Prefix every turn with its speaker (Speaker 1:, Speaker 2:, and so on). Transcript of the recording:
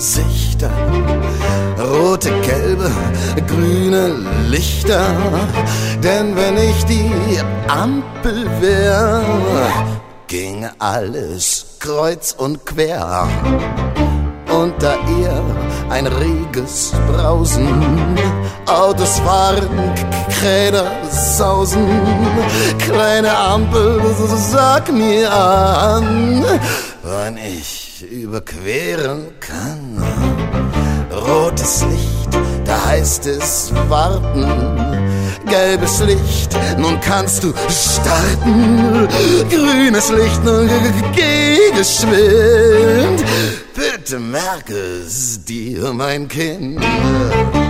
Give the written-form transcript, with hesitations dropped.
Speaker 1: Sichter, rote, gelbe, grüne Lichter. Denn wenn ich die Ampel wär, ging alles kreuz und quer. Unter ihr ein reges Brausen, Autos fahren, Kräder sausen. Kleine Ampel, sag mir an, wann ich überqueren kann. Rotes Licht, da heißt es warten. Gelbes Licht, nun kannst du starten. Grünes Licht, nun geh geschwind. Bitte merke es dir, mein Kind.